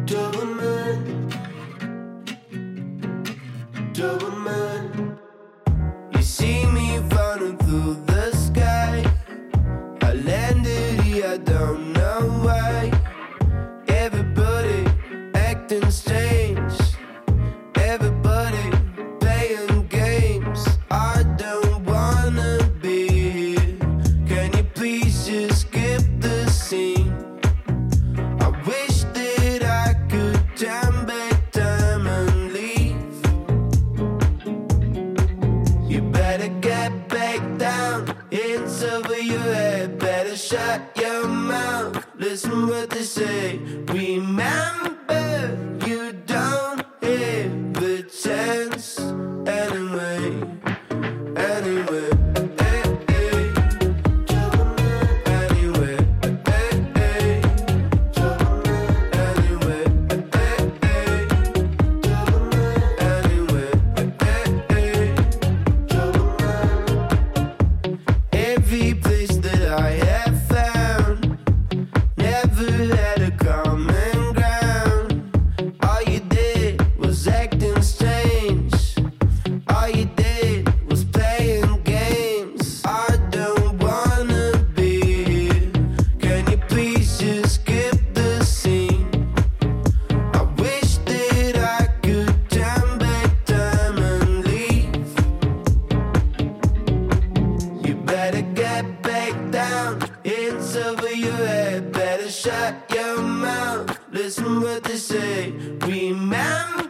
Doberman, Doberman. You see me running through the sky. I landed here, I don't know why. Everybody acting strange. Everybody playing games. I don't wanna be here. Can you please just skip the scene? I wish that I could turn back time and leave. You better get back down. Hands over your head. Better shut your mouth. Listen what they say. Remember, you don't have a chance anyway. Anyway. Every place that I have found never had a common ground. All you did was acting strange. All you did was playing games. I don't wanna be here. Can you please just skip the scene? I wish that I could turn back time and leave. You better get back down. Hands over your head. Better shut your mouth. Listen what they say. Remember,